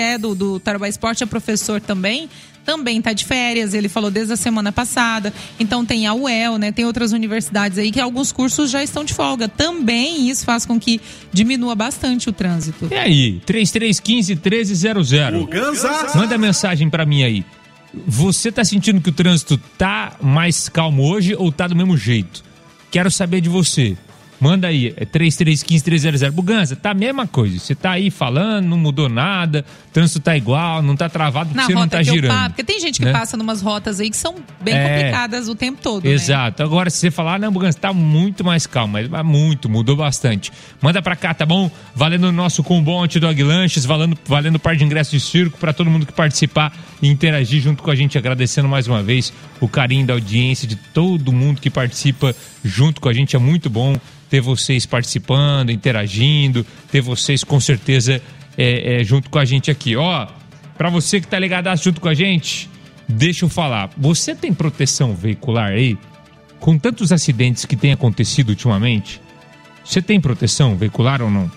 do Tarobá Esporte, é professor também está de férias, ele falou desde a semana passada. Então tem a UEL, né? Tem outras universidades aí que alguns cursos já estão de folga. Também isso faz com que diminua bastante o trânsito. E aí? 3315-1300. Manda mensagem pra mim aí. Você tá sentindo que o trânsito tá mais calmo hoje ou tá do mesmo jeito? Quero saber de você. Manda aí, 3315-1300. Buganza, tá a mesma coisa. Você tá aí falando, não mudou nada, o trânsito tá igual, não tá travado porque você não tá girando. Porque tem gente que passa numas rotas aí que são bem complicadas o tempo todo, exato. Né? Agora, se você falar, não, Buganza, tá muito mais calmo, mas mudou bastante. Manda pra cá, tá bom? Valendo o nosso combom Antidog Lanches, valendo par de ingressos de circo pra todo mundo que participar e interagir junto com a gente, agradecendo mais uma vez o carinho da audiência, de todo mundo que participa junto com a gente, é muito bom ter vocês participando, interagindo, ter vocês com certeza junto com a gente aqui. Ó, pra você que tá ligadaço junto com a gente, deixa eu falar, você tem proteção veicular aí? Com tantos acidentes que tem acontecido ultimamente, você tem proteção veicular ou não?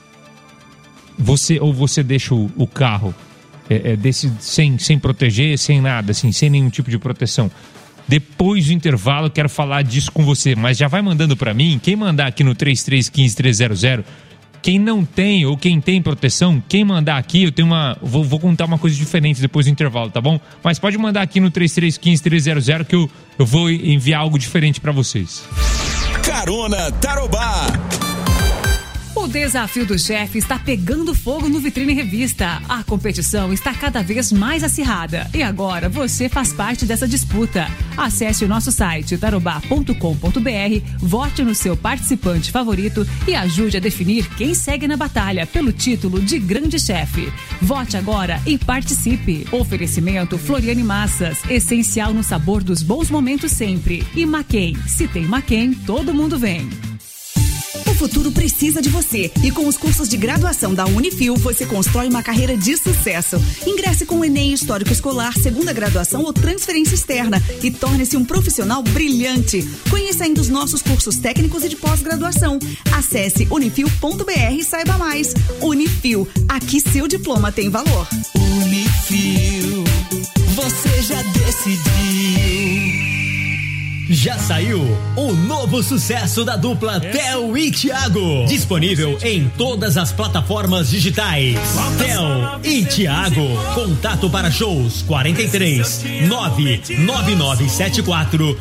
Você deixa o carro sem proteger, sem nada, assim, sem nenhum tipo de proteção? Depois do intervalo, quero falar disso com você, mas já vai mandando pra mim. Quem mandar aqui no 3315-1300, quem não tem ou quem tem proteção, quem mandar aqui, eu tenho vou contar uma coisa diferente depois do intervalo, tá bom? Mas pode mandar aqui no 3315-1300 que eu vou enviar algo diferente pra vocês. Carona Tarobá. O desafio do chefe está pegando fogo no Vitrine Revista. A competição está cada vez mais acirrada e agora você faz parte dessa disputa. Acesse o nosso site tarobá.com.br, vote no seu participante favorito e ajude a definir quem segue na batalha pelo título de grande chefe. Vote agora e participe. Oferecimento Floriane Massas, essencial no sabor dos bons momentos sempre. E Maquem, se tem Maquem, todo mundo vem. O futuro precisa de você e com os cursos de graduação da Unifil você constrói uma carreira de sucesso. Ingresse com o Enem Histórico Escolar, segunda graduação ou transferência externa e torne-se um profissional brilhante. Conheça ainda os nossos cursos técnicos e de pós-graduação. Acesse unifil.br e saiba mais. Unifil, aqui seu diploma tem valor. Unifil, você já decidiu. Já saiu o novo sucesso da dupla Theo e Thiago. Disponível em todas as plataformas digitais. Theo e Thiago. Contato para shows 43 99974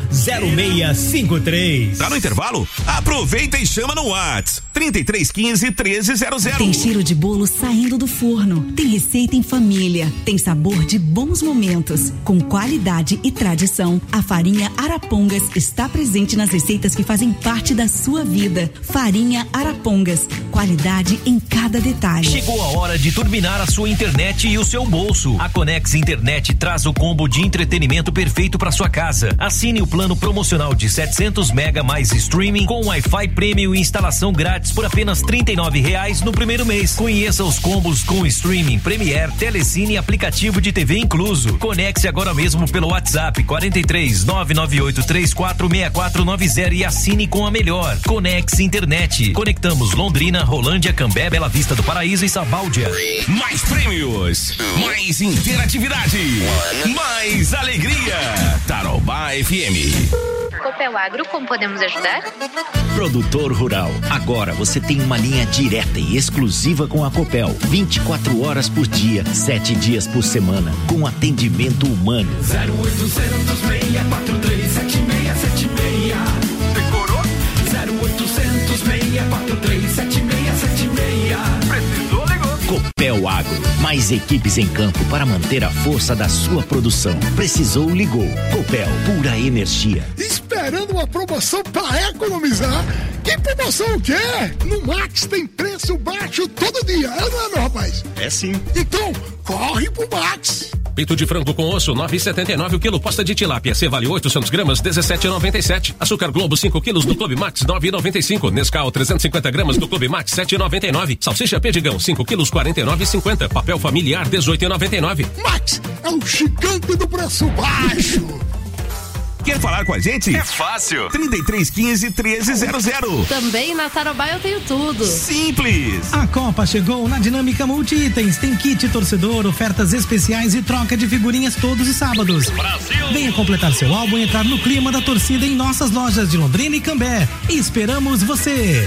0653. Tá no intervalo? Aproveita e chama no WhatsApp 3315-1300. Tem cheiro de bolo saindo do forno. Tem receita em família. Tem sabor de bons momentos. Com qualidade e tradição, a farinha Arapongas está presente nas receitas que fazem parte da sua vida. Farinha Arapongas, qualidade em cada detalhe. Chegou a hora de turbinar a sua internet e o seu bolso. A Conex Internet traz o combo de entretenimento perfeito para sua casa. Assine o plano promocional de 700 mega mais streaming com Wi-Fi Premium e instalação grátis por apenas R$39 no primeiro mês. Conheça os combos com streaming, Premiere, Telecine e aplicativo de TV incluso. Conecte agora mesmo pelo WhatsApp 43 998 346490 e assine com a melhor. Conex Internet. Conectamos Londrina, Rolândia, Cambé, Bela Vista do Paraíso e Sabáudia. Mais prêmios, mais interatividade, mais alegria. Tarobá FM. Copel Agro, como podemos ajudar? Produtor rural, agora você tem uma linha direta e exclusiva com a Copel, 24 horas por dia, 7 dias por semana, com atendimento humano. 0800 643 7676. Decorou? 0800 643 7676. Precisou, ligou. Copel Agro, mais equipes em campo para manter a força da sua produção. Precisou, ligou. Copel, pura energia. Esperando uma promoção para economizar? Que promoção o quê? No Max tem preço baixo todo dia, não é, meu rapaz? É sim. Então, corre pro Max. Peito de frango com osso, 9,79 o quilo. Pasta de tilápia, Cevale 800 gramas, 17,97. Açúcar Globo 5 quilos do Clube Max, 9,95. Nescau 350 gramas do Clube Max, 7,99. Salsicha Perdigão 5 quilos, 49,50. Papel familiar, 18,99. Max é um gigante do preço baixo. Quer falar com a gente? É fácil. 3315-1300. Também na Tarobá eu tenho tudo. Simples. A Copa chegou na Dinâmica Multi-Itens. Tem kit torcedor, ofertas especiais e troca de figurinhas todos os sábados. Brasil! Venha completar seu álbum e entrar no clima da torcida em nossas lojas de Londrina e Cambé. Esperamos você!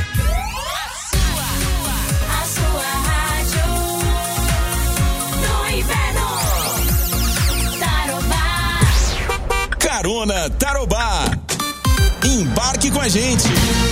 Carona Tarobá. Embarque com a gente.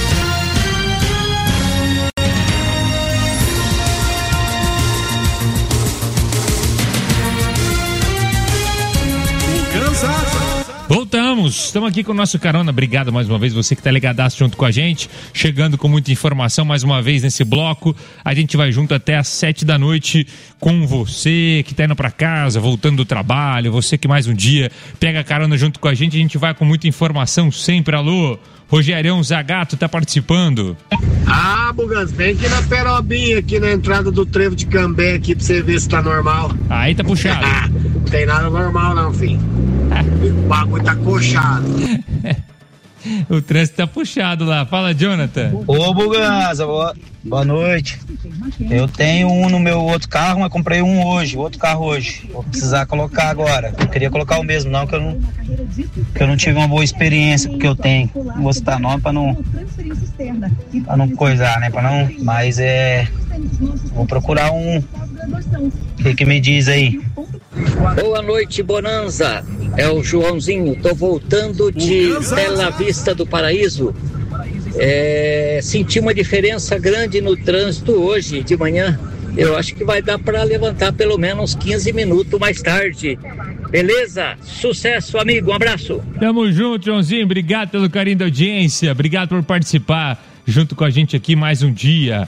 Voltamos, estamos aqui com o nosso Carona. Obrigado mais uma vez, você que está ligadaço junto com a gente, chegando com muita informação mais uma vez nesse bloco. A gente vai junto até às 7 da noite com você que está indo para casa, voltando do trabalho, você que mais um dia pega a carona junto com a gente vai com muita informação sempre. Alô, Rogerião Zagato tá participando. Bugans, vem aqui na Perobinha, aqui na entrada do Trevo de Cambé aqui pra você ver se tá normal. Aí tá puxado. Não tem nada normal não, filho. O bagulho tá coxado. O trânsito tá puxado lá. Fala, Jonathan. Ô, Buganza, boa noite. Eu tenho um no meu outro carro, mas comprei outro carro hoje. Vou precisar colocar agora. Eu queria colocar o mesmo, não, que eu não tive uma boa experiência, porque eu tenho. Não vou citar nome pra não coisar, né? Mas vou procurar um. O que me diz aí? Boa noite, Bonanza. É o Joãozinho. Tô voltando de Bela Vista do Paraíso. Senti uma diferença grande no trânsito hoje de manhã. Eu acho que vai dar para levantar pelo menos 15 minutos mais tarde. Beleza? Sucesso, amigo. Um abraço. Tamo junto, Joãozinho. Obrigado pelo carinho da audiência. Obrigado por participar junto com a gente aqui mais um dia.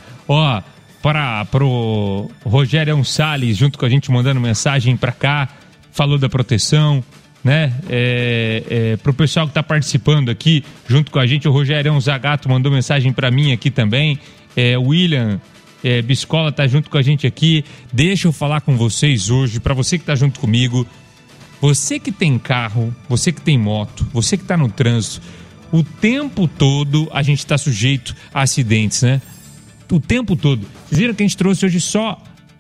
Pro Rogério Salles, junto com a gente, mandando mensagem pra cá, falou da proteção, né? Pro pessoal que tá participando aqui, junto com a gente, o Rogério Zagato mandou mensagem pra mim aqui também, o William Biscola tá junto com a gente aqui. Deixa eu falar com vocês hoje, pra você que tá junto comigo, você que tem carro, você que tem moto, você que tá no trânsito, o tempo todo a gente tá sujeito a acidentes, né? O tempo todo. Vocês viram que a gente trouxe hoje só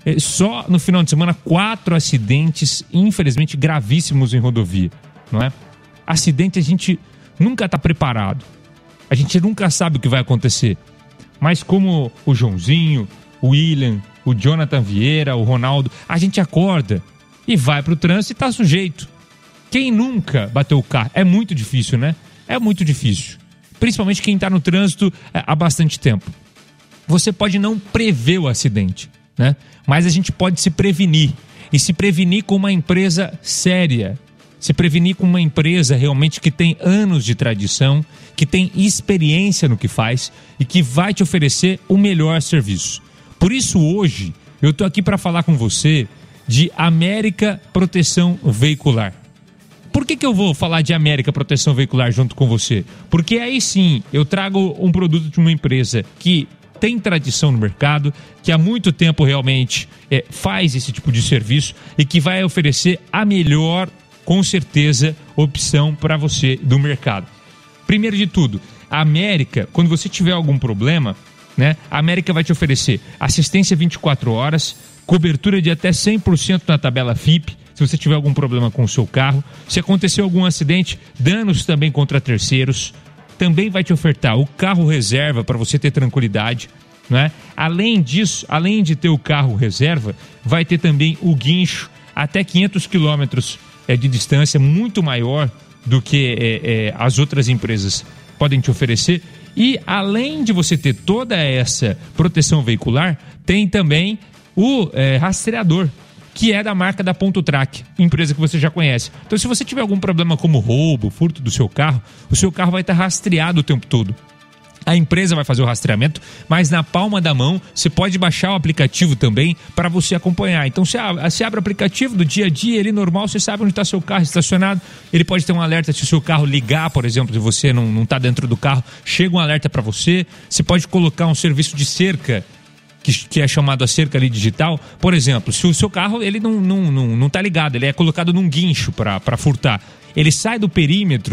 no final de semana 4 acidentes, infelizmente gravíssimos em rodovia, não é? Acidente a gente nunca está preparado. A gente nunca sabe o que vai acontecer. Mas como o Joãozinho, o William, o Jonathan Vieira, o Ronaldo, a gente acorda e vai pro trânsito e está sujeito. Quem nunca bateu o carro? É muito difícil, né? É muito difícil. Principalmente quem está no trânsito há bastante tempo. Você pode não prever o acidente, né? Mas a gente pode se prevenir. E se prevenir com uma empresa séria. Se prevenir com uma empresa realmente que tem anos de tradição, que tem experiência no que faz e que vai te oferecer o melhor serviço. Por isso hoje eu estou aqui para falar com você de América Proteção Veicular. Por que eu vou falar de América Proteção Veicular junto com você? Porque aí sim eu trago um produto de uma empresa que tem tradição no mercado, que há muito tempo realmente faz esse tipo de serviço e que vai oferecer a melhor, com certeza, opção para você do mercado. Primeiro de tudo, a América, quando você tiver algum problema, né, a América vai te oferecer assistência 24 horas, cobertura de até 100% na tabela FIP, se você tiver algum problema com o seu carro, se acontecer algum acidente, danos também contra terceiros. Também vai te ofertar o carro reserva para você ter tranquilidade, né? Além disso, além de ter o carro reserva, vai ter também o guincho até 500 quilômetros de distância, muito maior do que as outras empresas podem te oferecer. E além de você ter toda essa proteção veicular, tem também o rastreador, que é da marca da Ponto Track, empresa que você já conhece. Então, se você tiver algum problema como roubo, furto do seu carro, o seu carro vai estar rastreado o tempo todo. A empresa vai fazer o rastreamento, mas na palma da mão você pode baixar o aplicativo também para você acompanhar. Então você abre o aplicativo do dia a dia, ele normal, você sabe onde está seu carro estacionado. Ele pode ter um alerta se o seu carro ligar, por exemplo, se você não está dentro do carro, chega um alerta para você. Você pode colocar um serviço de cerca, que é chamado a cerca ali digital. Por exemplo, se o seu carro ele não tá ligado, ele é colocado num guincho para furtar. Ele sai do perímetro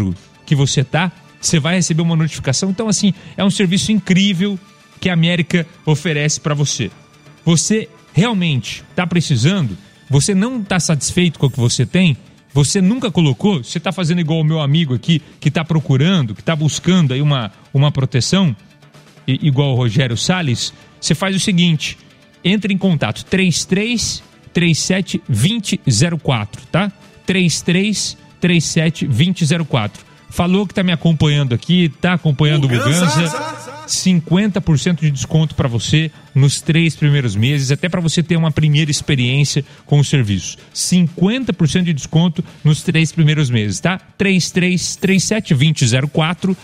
que você está, você vai receber uma notificação. Então, assim, é um serviço incrível que a América oferece para você. Você realmente está precisando? Você não está satisfeito com o que você tem? Você nunca colocou? Você está fazendo igual o meu amigo aqui, que está procurando, que está buscando aí uma proteção, igual o Rogério Salles? Você faz o seguinte, entre em contato, 3337-2004, tá? 3337-2004. Falou que está me acompanhando aqui, está acompanhando o Buganza, 50% de desconto para você nos 3 primeiros meses, até para você ter uma primeira experiência com o serviço. 50% de desconto nos 3 primeiros meses, tá? 3337-2004,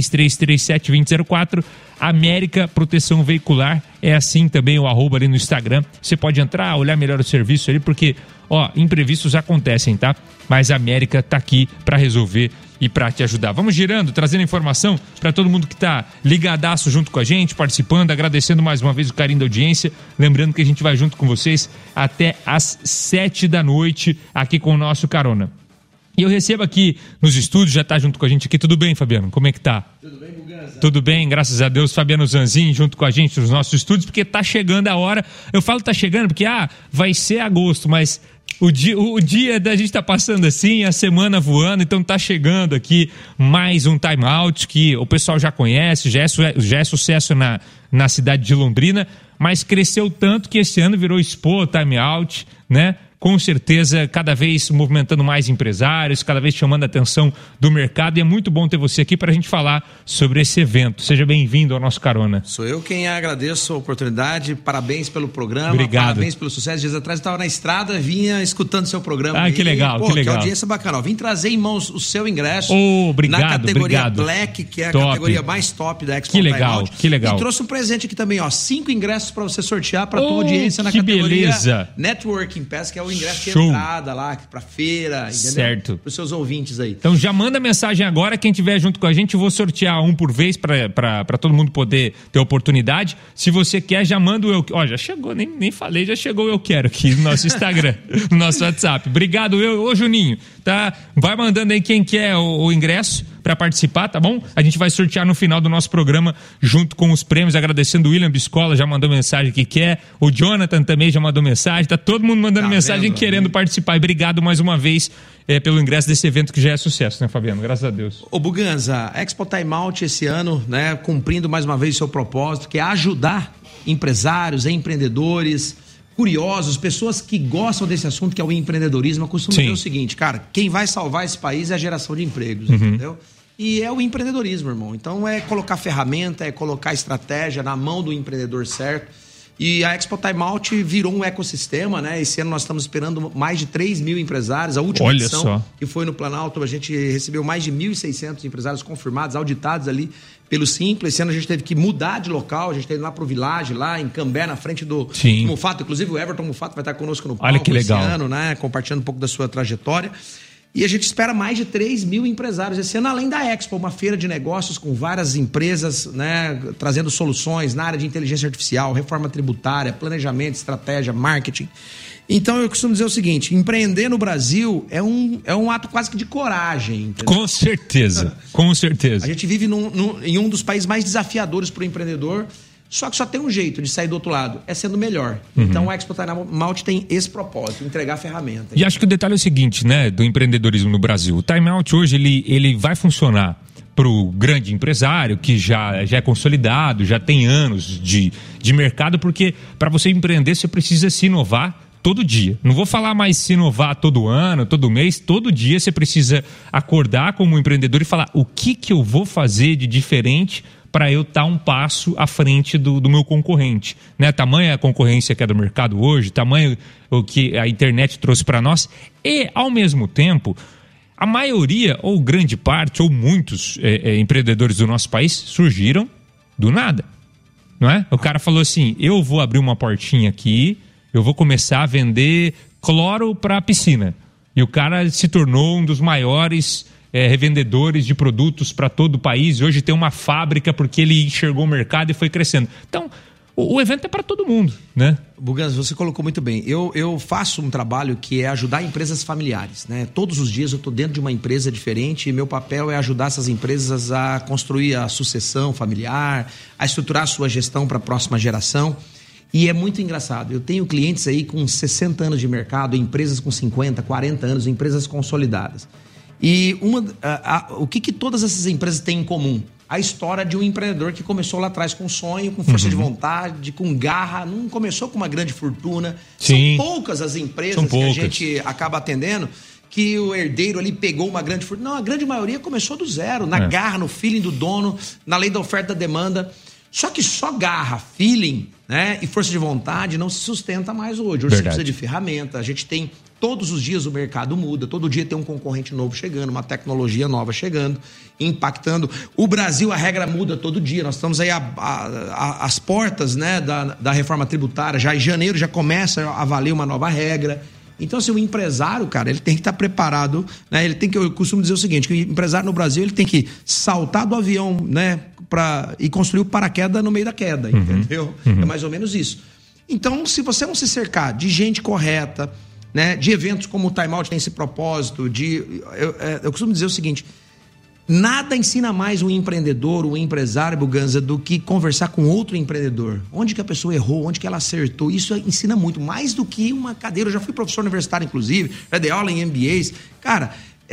3337-2004. América Proteção Veicular, é assim também o @ ali no Instagram. Você pode entrar, olhar melhor o serviço ali, porque, imprevistos acontecem, tá? Mas a América tá aqui para resolver e para te ajudar. Vamos girando, trazendo informação para todo mundo que tá ligadaço junto com a gente, participando, agradecendo mais uma vez o carinho da audiência. Lembrando que a gente vai junto com vocês até às 7 da noite aqui com o nosso Carona. E eu recebo aqui nos estúdios, já tá junto com a gente aqui. Tudo bem, Fabiano? Como é que tá? Tudo bem, Buganza? Tudo bem, graças a Deus. Fabiano Zanzin junto com a gente nos nossos estúdios, porque tá chegando a hora. Eu falo tá chegando porque, vai ser agosto, mas o dia da gente tá passando assim, a semana voando, então tá chegando aqui mais um Time Out que o pessoal já conhece, já é sucesso na cidade de Londrina, mas cresceu tanto que esse ano virou Expo Time Out, né? Com certeza, cada vez movimentando mais empresários, cada vez chamando a atenção do mercado, e é muito bom ter você aqui para a gente falar sobre esse evento. Seja bem-vindo ao nosso Carona. Sou eu quem agradeço a oportunidade, parabéns pelo programa, obrigado. Parabéns pelo sucesso. Dias atrás eu estava na estrada, vinha escutando seu programa. Que legal, que legal. Que audiência bacana. Vim trazer em mãos o seu ingresso obrigado, na categoria obrigado. Black, que é a top. Categoria mais top da Expo Que Time legal, Out. que legal. E trouxe um presente aqui também, 5 ingressos para você sortear para tua audiência na categoria beleza. Networking Pass, que é o ingresso de Show. entrada lá pra feira, entendeu? Certo. Para os seus ouvintes aí. Então já manda mensagem agora, quem tiver junto com a gente, eu vou sortear um por vez para todo mundo poder ter oportunidade. Se você quer, já manda o eu... já chegou, nem falei, já chegou o eu quero aqui no nosso Instagram, no nosso WhatsApp. Obrigado, Juninho, tá? Vai mandando aí quem quer o ingresso para participar, tá bom? A gente vai sortear no final do nosso programa junto com os prêmios, agradecendo o William Biscola, já mandou mensagem que quer, o Jonathan também já mandou mensagem, tá todo mundo mandando mensagem querendo participar, e obrigado mais uma vez pelo ingresso desse evento que já é sucesso, né, Fabiano? Graças a Deus. Ô Buganza, Expo Time Out esse ano, né, cumprindo mais uma vez o seu propósito, que é ajudar empresários, empreendedores, curiosos, pessoas que gostam desse assunto, que é o empreendedorismo. Eu costumo dizer o seguinte, cara, quem vai salvar esse país é a geração de empregos, entendeu? E é o empreendedorismo, irmão. Então é colocar ferramenta, é colocar estratégia na mão do empreendedor certo. E a Expo Time Out virou um ecossistema, né? Esse ano nós estamos esperando mais de 3 mil empresários. A última edição, que foi no Planalto, a gente recebeu mais de 1.600 empresários confirmados, auditados ali pelo Simples. Esse ano a gente teve que mudar de local, a gente teve lá pro Village, lá em Cambé, na frente do Mufato. Inclusive o Everton Mufato vai estar conosco no palco esse ano, né? Compartilhando um pouco da sua trajetória. E a gente espera mais de 3 mil empresários esse ano, além da Expo, uma feira de negócios com várias empresas, né, trazendo soluções na área de inteligência artificial, reforma tributária, planejamento, estratégia, marketing. Então eu costumo dizer o seguinte, empreender no Brasil é um ato quase que de coragem. Entendeu? Com certeza, com certeza. A gente vive em um dos países mais desafiadores para o empreendedor. Só que só tem um jeito de sair do outro lado, é sendo melhor. Então o Expo Time Out tem esse propósito, entregar ferramenta. E acho que o detalhe é o seguinte, né, do empreendedorismo no Brasil. O Time Out hoje, ele vai funcionar para o grande empresário, que já é consolidado, já tem anos de mercado, porque para você empreender, você precisa se inovar todo dia. Não vou falar mais se inovar todo ano, todo mês, todo dia você precisa acordar como empreendedor e falar o que eu vou fazer de diferente para eu estar um passo à frente do meu concorrente, né? Tamanha a concorrência que é do mercado hoje, tamanho o que a internet trouxe para nós, e ao mesmo tempo a maioria, ou grande parte, ou muitos empreendedores do nosso país surgiram do nada, não é? O cara falou assim, eu vou abrir uma portinha aqui, eu vou começar a vender cloro para piscina, e o cara se tornou um dos maiores revendedores de produtos para todo o país, e hoje tem uma fábrica porque ele enxergou o mercado e foi crescendo. Então, o evento é para todo mundo, né? Bugans, você colocou muito bem. Eu faço um trabalho que é ajudar empresas familiares, né? Todos os dias eu estou dentro de uma empresa diferente e meu papel é ajudar essas empresas a construir a sucessão familiar, a estruturar a sua gestão para a próxima geração. E é muito engraçado. Eu tenho clientes aí com 60 anos de mercado, empresas com 50, 40 anos, empresas consolidadas. E o que todas essas empresas têm em comum? A história de um empreendedor que começou lá atrás com sonho, com força de vontade, com garra, não começou com uma grande fortuna. Sim. São poucas as empresas que a gente acaba atendendo que o herdeiro ali pegou uma grande fortuna. Não, a grande maioria começou do zero, na garra, no feeling do dono, na lei da oferta e da demanda. Só que só garra, feeling, né, e força de vontade não se sustenta mais hoje. Hoje você precisa de ferramenta. A gente tem, todos os dias o mercado muda, todo dia tem um concorrente novo chegando, uma tecnologia nova chegando, impactando. O Brasil, a regra muda todo dia. Nós estamos aí às portas, né, da reforma tributária. Já em janeiro já começa a valer uma nova regra. Então, assim, o empresário, cara, ele tem que estar preparado, né? Eu costumo dizer o seguinte, que o empresário no Brasil, ele tem que saltar do avião, né, e construir o paraquedas no meio da queda, entendeu? É mais ou menos isso. Então, se você não se cercar de gente correta, né, de eventos como o Time Out tem esse propósito, eu costumo dizer o seguinte, nada ensina mais um empreendedor, um empresário, Buganza, do que conversar com outro empreendedor. Onde que a pessoa errou, onde que ela acertou. Isso ensina muito, mais do que uma cadeira. Eu já fui professor universitário, inclusive, já dei aula em MBAs. Cara,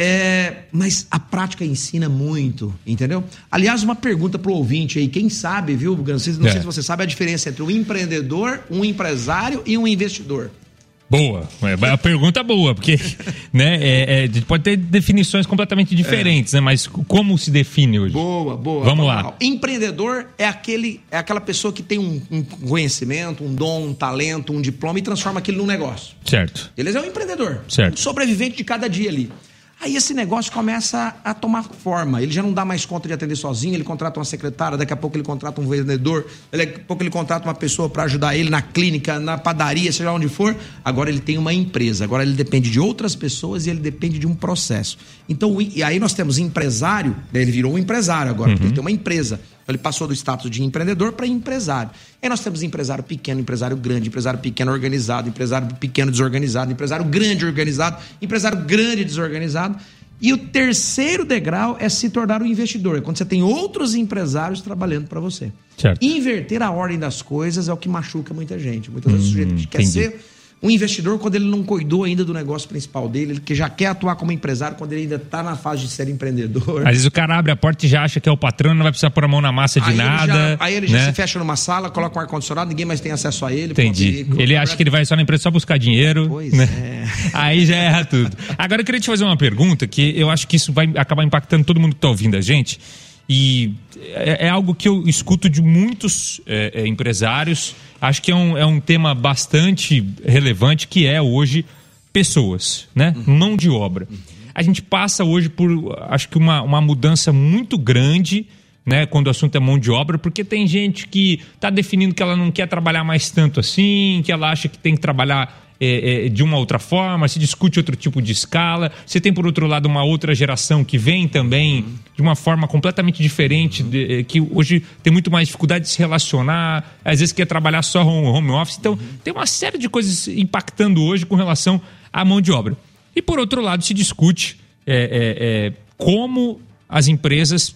mas a prática ensina muito, entendeu? Aliás, uma pergunta pro ouvinte aí. Quem sabe, viu, Buganza? Não sei se você sabe a diferença entre um empreendedor, um empresário e um investidor. Boa, é a pergunta boa, porque né, pode ter definições completamente diferentes, né? Mas como se define hoje? Boa. Vamos lá. Empreendedor é aquela pessoa que tem um conhecimento, um dom, um talento, um diploma e transforma aquilo num negócio. Certo. Eles é um empreendedor, certo. Um sobrevivente de cada dia ali. Aí esse negócio começa a tomar forma. Ele já não dá mais conta de atender sozinho, ele contrata uma secretária, daqui a pouco ele contrata um vendedor, daqui a pouco ele contrata uma pessoa para ajudar ele na clínica, na padaria, seja onde for. Agora ele tem uma empresa, agora ele depende de outras pessoas e ele depende de um processo. Então, e aí nós temos empresário, ele virou um empresário agora, porque ele tem uma empresa. Ele passou do status de empreendedor para empresário. Aí nós temos empresário pequeno, empresário grande, empresário pequeno organizado, empresário pequeno desorganizado, empresário grande organizado, empresário grande desorganizado. E o terceiro degrau é se tornar um investidor. É quando você tem outros empresários trabalhando para você. Certo. Inverter a ordem das coisas é o que machuca muita gente. Muitas vezes o sujeito quer ser um investidor quando ele não cuidou ainda do negócio principal dele, ele que já quer atuar como empresário quando ele ainda está na fase de ser empreendedor. Às vezes o cara abre a porta e já acha que é o patrão, não vai precisar pôr a mão na massa de nada. Aí ele já se fecha numa sala, coloca um ar-condicionado, ninguém mais tem acesso a ele. Entendi. Ele acha que ele vai só na empresa só buscar dinheiro. Pois né? é. Aí já erra tudo. Agora eu queria te fazer uma pergunta que eu acho que isso vai acabar impactando todo mundo que está ouvindo a gente. E é algo que eu escuto de muitos empresários. Acho que é um tema bastante relevante, que é hoje pessoas, né? Mão de obra. A gente passa hoje por, acho que uma mudança muito grande, né? Quando o assunto é mão de obra, porque tem gente que está definindo que ela não quer trabalhar mais tanto assim, que ela acha que tem que trabalhar de uma outra forma, se discute outro tipo de escala. Você tem, por outro lado, uma outra geração que vem também de uma forma completamente diferente, que hoje tem muito mais dificuldade de se relacionar, às vezes quer trabalhar só home office. Então, tem uma série de coisas impactando hoje com relação à mão de obra. E, por outro lado, se discute como as empresas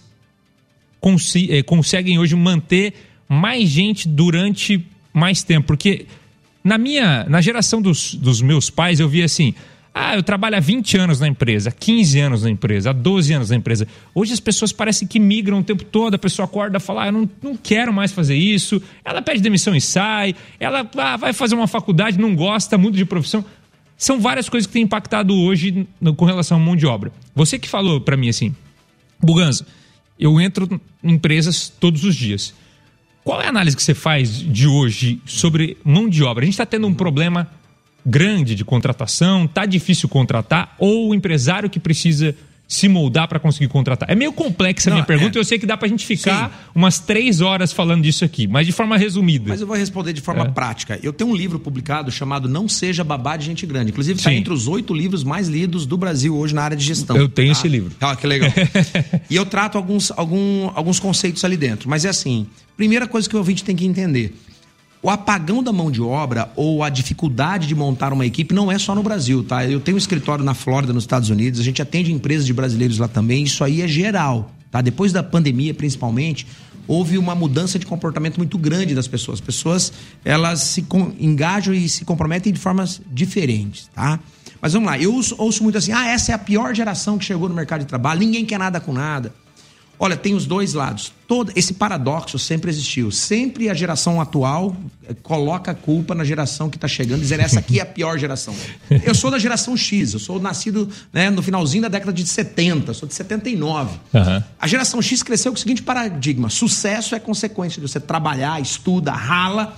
conseguem hoje manter mais gente durante mais tempo. Porque na geração dos meus pais, eu via assim, eu trabalho há 20 anos na empresa, há 15 anos na empresa, há 12 anos na empresa. Hoje as pessoas parecem que migram o tempo todo, a pessoa acorda e fala, eu não quero mais fazer isso, ela pede demissão e sai, ela vai fazer uma faculdade, não gosta, muda de profissão. São várias coisas que têm impactado hoje com relação à mão de obra. Você que falou para mim assim, Buganza, eu entro em empresas todos os dias. Qual é a análise que você faz de hoje sobre mão de obra? A gente está tendo um problema grande de contratação, está difícil contratar, ou o empresário que precisa se moldar para conseguir contratar? É meio complexa a minha pergunta, eu sei que dá para a gente ficar umas 3 horas falando disso aqui, mas de forma resumida. Mas eu vou responder de forma prática. Eu tenho um livro publicado chamado Não Seja Babá de Gente Grande. Inclusive está entre os 8 livros mais lidos do Brasil hoje na área de gestão. Eu tenho esse livro. Que legal. E eu trato alguns conceitos ali dentro. Mas é assim, primeira coisa que o ouvinte tem que entender. o apagão da mão de obra ou a dificuldade de montar uma equipe não é só no Brasil, tá? Eu tenho um escritório na Flórida, nos Estados Unidos, a gente atende empresas de brasileiros lá também, isso aí é geral, tá? Depois da pandemia, principalmente, houve uma mudança de comportamento muito grande das pessoas. As pessoas, elas se engajam e se comprometem de formas diferentes, tá? Mas vamos lá, eu ouço muito assim, essa é a pior geração que chegou no mercado de trabalho, ninguém quer nada com nada. Olha, tem os dois lados. Todo esse paradoxo sempre existiu. Sempre a geração atual coloca a culpa na geração que está chegando, dizendo essa aqui é a pior geração. Eu sou da geração X, eu sou nascido, né, no finalzinho da década de 70, sou de 79. Uhum. A geração X cresceu com o seguinte paradigma: sucesso é consequência de você trabalhar, estuda, rala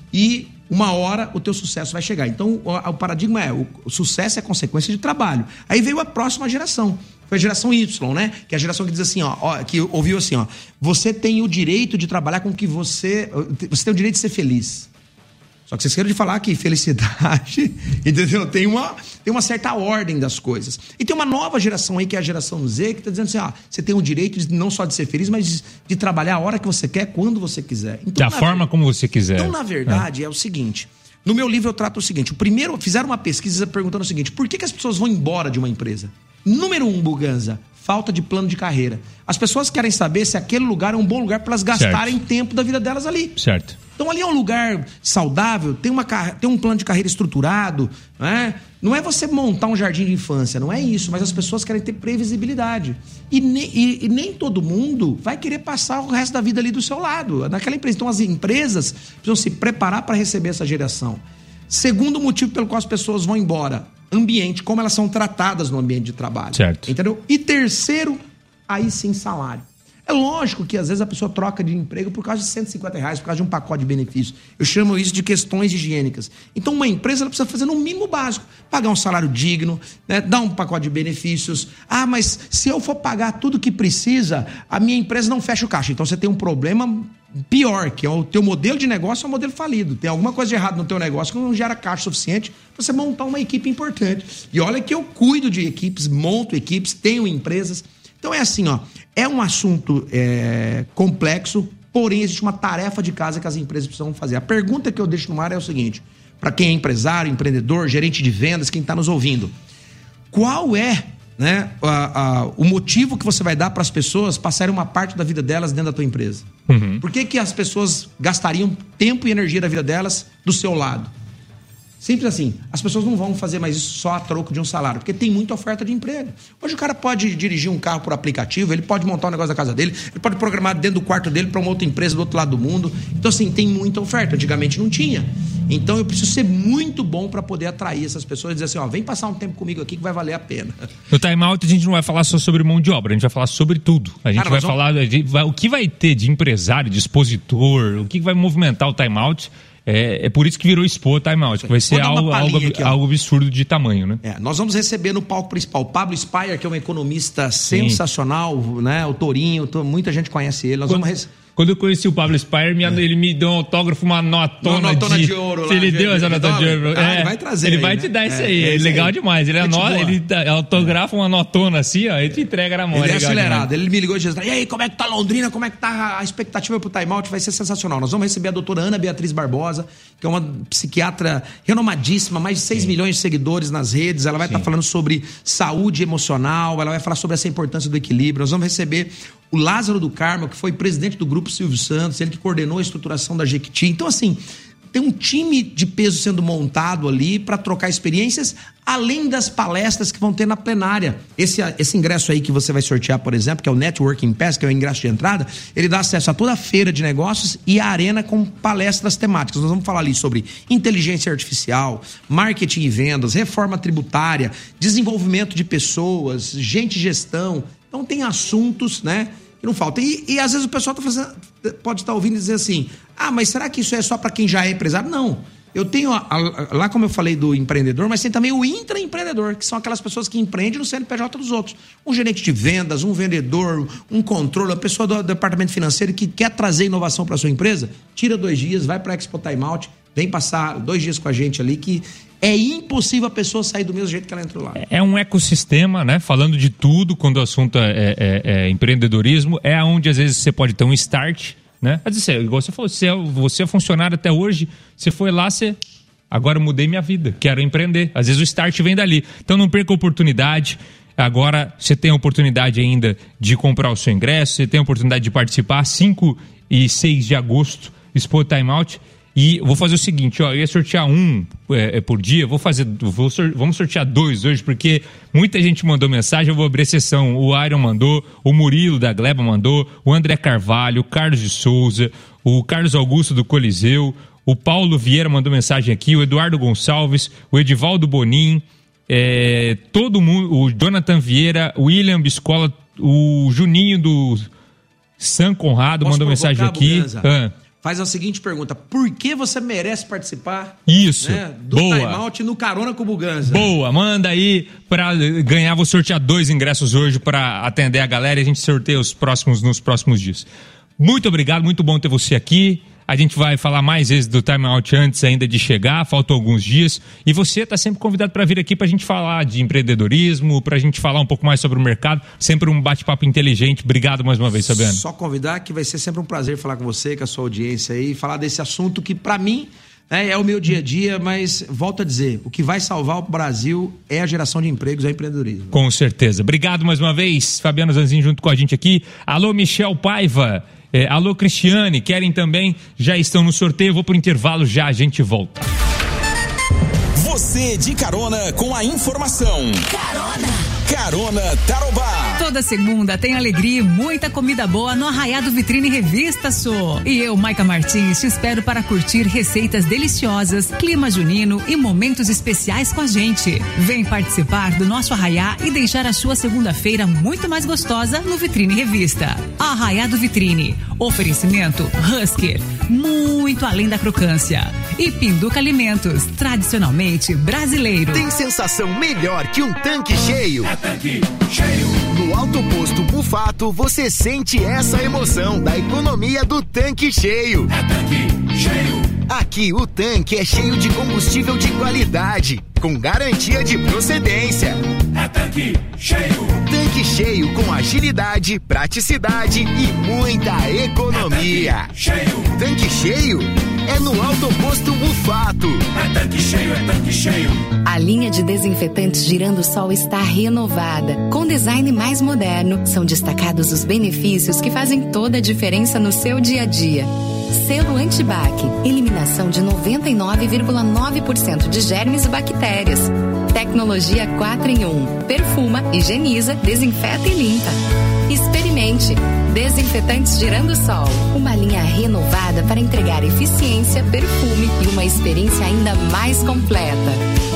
e uma hora o teu sucesso vai chegar. Então o paradigma é: o sucesso é consequência de trabalho. Aí veio a próxima geração. Foi a geração Y, né? Que é a geração que diz assim, que ouviu assim, você tem o direito de trabalhar com que você tem o direito de ser feliz. Só que vocês querem de falar que felicidade, entendeu? Tem uma certa ordem das coisas. E tem uma nova geração aí, que é a geração Z, que está dizendo assim, você tem o direito de, não só de ser feliz, mas de trabalhar a hora que você quer, quando você quiser. Então, da forma como você quiser. Então, na verdade, é o seguinte, no meu livro eu trato o seguinte, fizeram uma pesquisa perguntando o seguinte: por que as pessoas vão embora de uma empresa? Número 1, Buganza, falta de plano de carreira. As pessoas querem saber se aquele lugar é um bom lugar para elas gastarem tempo da vida delas ali. Certo. Então ali é um lugar saudável, tem um plano de carreira estruturado, né? Não é você montar um jardim de infância, não é isso, mas as pessoas querem ter previsibilidade. E nem todo mundo vai querer passar o resto da vida ali do seu lado, naquela empresa. Então as empresas precisam se preparar para receber essa geração. Segundo motivo pelo qual as pessoas vão embora: ambiente, como elas são tratadas no ambiente de trabalho. Certo. Entendeu? E terceiro, aí sim, salário. É lógico que às vezes a pessoa troca de emprego por causa de R$150, por causa de um pacote de benefícios. Eu chamo isso de questões higiênicas. Então uma empresa ela precisa fazer no mínimo básico: pagar um salário digno, né? Dar um pacote de benefícios. Mas se eu for pagar tudo que precisa, a minha empresa não fecha o caixa. Então você tem um problema pior, que é o teu modelo de negócio é um modelo falido. Tem alguma coisa de errado no teu negócio que não gera caixa suficiente para você montar uma equipe importante. E olha que eu cuido de equipes, monto equipes, tenho empresas. Então é assim, é um assunto complexo, porém existe uma tarefa de casa que as empresas precisam fazer. A pergunta que eu deixo no ar é o seguinte, para quem é empresário, empreendedor, gerente de vendas, quem está nos ouvindo: qual é, né, o motivo que você vai dar para as pessoas passarem uma parte da vida delas dentro da tua empresa? Uhum. Por que as pessoas gastariam tempo e energia da vida delas do seu lado? Simples assim, as pessoas não vão fazer mais isso só a troco de um salário, porque tem muita oferta de emprego. Hoje o cara pode dirigir um carro por aplicativo, ele pode montar um negócio da casa dele, ele pode programar dentro do quarto dele para uma outra empresa do outro lado do mundo. Então assim, tem muita oferta, antigamente não tinha. Então eu preciso ser muito bom para poder atrair essas pessoas e dizer assim, vem passar um tempo comigo aqui que vai valer a pena. No Time Out a gente não vai falar só sobre mão de obra, a gente vai falar sobre tudo. A gente vai falar o que vai ter de empresário, de expositor, o que vai movimentar o Time Out. É por isso que virou Expo Time Out, que vai ser algo absurdo de tamanho, né? Nós vamos receber no palco principal o Pablo Spire, que é um economista sensacional, né? O Torinho, muita gente conhece ele. Quando eu conheci o Pablo Spire, ele me deu um autógrafo, uma notona de ouro. Se ele deu essa nota de ouro. Ele vai trazer. Ele vai te dar isso aí. É legal demais. Ele autografa uma notona assim, e te entrega na mão. Ele é acelerado. Ele me ligou e disse: e aí, como é que tá Londrina? Como é que tá a expectativa pro Time Out? Vai ser sensacional. Nós vamos receber a doutora Ana Beatriz Barbosa, que é uma psiquiatra renomadíssima, mais de 6 milhões de seguidores nas redes. Ela vai estar falando sobre saúde emocional, ela vai falar sobre essa importância do equilíbrio. Nós vamos receber o Lázaro do Carmo, que foi presidente do Grupo Silvio Santos, ele que coordenou a estruturação da Jequiti. Então, assim, tem um time de peso sendo montado ali para trocar experiências, além das palestras que vão ter na plenária. Esse ingresso aí que você vai sortear, por exemplo, que é o Networking Pass, que é o ingresso de entrada, ele dá acesso a toda a feira de negócios e a arena com palestras temáticas. Nós vamos falar ali sobre inteligência artificial, marketing e vendas, reforma tributária, desenvolvimento de pessoas, gente e gestão. Então tem assuntos, né, que não faltam. E às vezes o pessoal pode estar ouvindo e dizer assim: mas será que isso é só para quem já é empresário? Não. Eu tenho, lá como eu falei do empreendedor, mas tem também o intraempreendedor, que são aquelas pessoas que empreendem no CNPJ dos outros. Um gerente de vendas, um vendedor, um controle, uma pessoa do departamento financeiro que quer trazer inovação para sua empresa, tira 2 dias, vai para a Expo Time Out, vem passar 2 dias com a gente ali, que é impossível a pessoa sair do mesmo jeito que ela entrou lá. É um ecossistema, né? Falando de tudo, quando o assunto é empreendedorismo, é onde às vezes você pode ter um start, né? Mas isso é, igual você falou, você é funcionário até hoje, você foi lá, agora eu mudei minha vida, quero empreender. Às vezes o start vem dali. Então não perca a oportunidade. Agora você tem a oportunidade ainda de comprar o seu ingresso, você tem a oportunidade de participar, 5 e 6 de agosto, Expo Time Out. E vou fazer o seguinte, ó, eu ia sortear um por dia, vamos sortear 2 hoje, porque muita gente mandou mensagem, eu vou abrir a sessão. O Iron mandou, o Murilo da Gleba mandou, o André Carvalho, o Carlos de Souza, o Carlos Augusto do Coliseu, o Paulo Vieira mandou mensagem aqui, o Eduardo Gonçalves, o Edivaldo Bonin, todo mundo, o Jonathan Vieira, o William Biscola, o Juninho do San Conrado mandou mensagem aqui. Faz a seguinte pergunta: por que você merece participar? Isso, do boa. Time Out no Carona com o Buganza? Boa, manda aí pra ganhar. Vou sortear 2 ingressos hoje pra atender a galera e a gente sorteia nos próximos dias. Muito obrigado, muito bom ter você aqui. A gente vai falar mais vezes do Time Out antes ainda de chegar, faltam alguns dias. E você está sempre convidado para vir aqui para a gente falar de empreendedorismo, para a gente falar um pouco mais sobre o mercado. Sempre um bate-papo inteligente. Obrigado mais uma vez, Fabiano. Só convidar, que vai ser sempre um prazer falar com você, com a sua audiência aí, falar desse assunto que para mim é o meu dia a dia, mas volto a dizer, o que vai salvar o Brasil é a geração de empregos, é o empreendedorismo. Com certeza. Obrigado mais uma vez, Fabiano Zanzin junto com a gente aqui. Alô, Michel Paiva. Alô, Cristiane, querem também? Já estão no sorteio, vou pro intervalo, já a gente volta. Você de carona com a informação. Carona Tarobá. Toda segunda tem alegria e muita comida boa no Arraiado Vitrine Revista Sou. E eu, Maica Martins, te espero para curtir receitas deliciosas, clima junino e momentos especiais com a gente. Vem participar do nosso Arraiá e deixar a sua segunda-feira muito mais gostosa no Vitrine Revista. Arraiado Vitrine. Oferecimento Husker, muito além da crocância. E Pinduca Alimentos, tradicionalmente brasileiro. Tem sensação melhor que um tanque cheio? É tanque cheio. No Alto Posto Bufato, você sente essa emoção da economia do tanque cheio. É tanque cheio. Aqui o tanque é cheio de combustível de qualidade, com garantia de procedência. É tanque cheio. Tanque cheio com agilidade, praticidade e muita economia. É tanque cheio. Tanque cheio é no Alto Posto Bufato. É tanque cheio, é tanque cheio. A linha de desinfetantes Girando Sol está renovada. Com design mais moderno, são destacados os benefícios que fazem toda a diferença no seu dia a dia. Selo Antibac, eliminação de 99,9% de germes e bactérias. Tecnologia 4 em 1, perfuma, higieniza, desinfeta e limpa. Experimente. Desinfetantes Girando Sol, uma linha renovada para entregar eficiência, perfume e uma experiência ainda mais completa.